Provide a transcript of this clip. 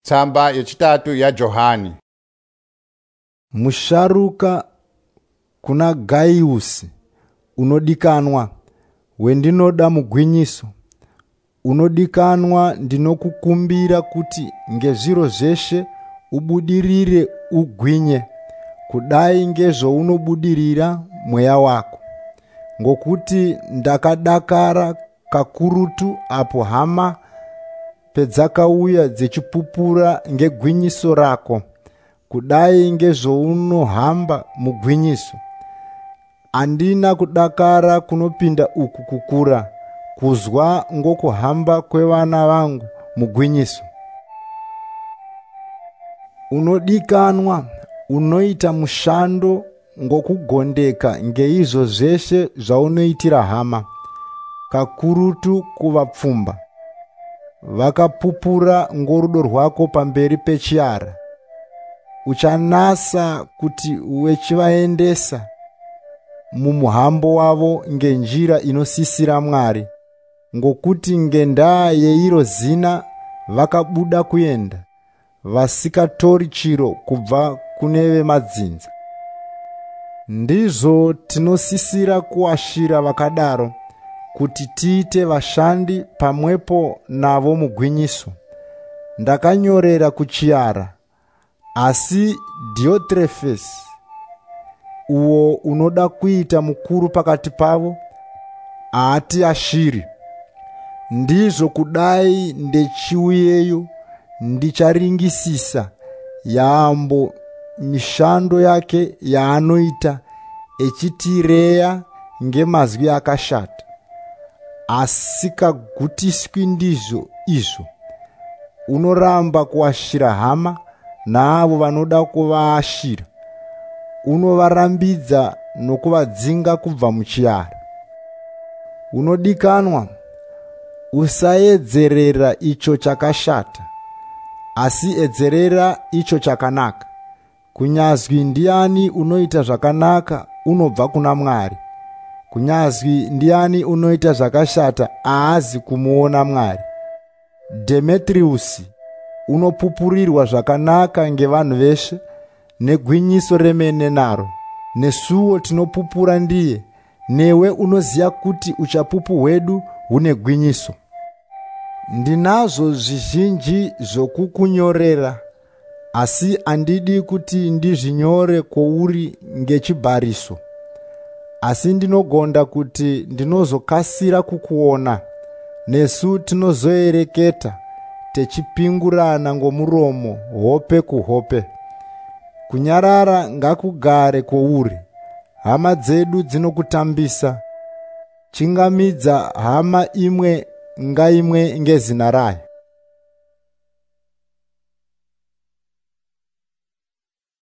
Tsamba yechitatu yaJohani. Musharuka kuna Gaiusi, unodikanwa, wendinoda mugwinyiso. Unodikanwa, ndinokukumbira kuti ngezviro zveshe ubudirire ugwinye, kudai ngezvounobudirira mweya wako. Ngokuti ndakadakara kakurutu apo hama pedzakauya dzechipupura ngegwinyiso rako, kudai ngezvounohamba mugwinyiso. Andina kudakara kunopinda uku kukura, kuzwa ngokuhamba kwevana vangu mugwinyiso. Unodikanwa, unoita mushando ngokugondeka ngeizvo zveshe zvaunoitira hama, kakurutu kuvapfumba. Vakapupura ngorudo rwako pamberi pechiara. Uchanasa kuti uchivaendesa mumuhambo wavo ngenjira inosisira Mwari, ngokuti ngendaa yeiro zina vakabuda kuenda, vasikatori chiro kubva kune vemadzinza. Ndizvo tinosisira kuashira vakadaro, kuti tiite vashandi pamwepo navo mugwinyiso. Ndakanyorera kuchiara, asi Diotrefesi, uwo unoda kuita mukuru pakati pavo, haati ashiri. Ndizvo kudai ndechiuyeyo ndicharingisisa yaambo mishando yake yaanoita, echitireya ngemazwi akashata. Asikagutiswi ndizvo izvo. Unoramba kuashira hama naavo vanoda kuvaashira. Unovarambidza nokuvadzinga kubva muchiara. Unodikanwa, usaedzerera icho chakashata, asi edzerera icho chakanaka. Kunyazwi ndiani unoita zvakanaka unobva kuna Mwari. Kunyazwi ndiani unoita zvakashata haazi kumuona Mwari. Demetriusi, unopupurirwa zvakanaka ngevanhu veshe, negwinyiso remene naro. Nesuwo tinopupura ndiye, newe unoziya kuti uchapupu hwedu hune gwinyiso. Ndinazvo zvizhinji zvokukunyorera, asi handidi kuti ndizvinyore kwouri ngechibhariso. Asi ndinogonda kuti ndinozokasira kukuona, nesu tinozoereketa, techipingurana ngomuromo, hope kuhope. Kunyarara ngakugare kwouri. Hama dzedu dzinokutambisa. Chingamidza hama imwe ngaimwe ngezina rayo.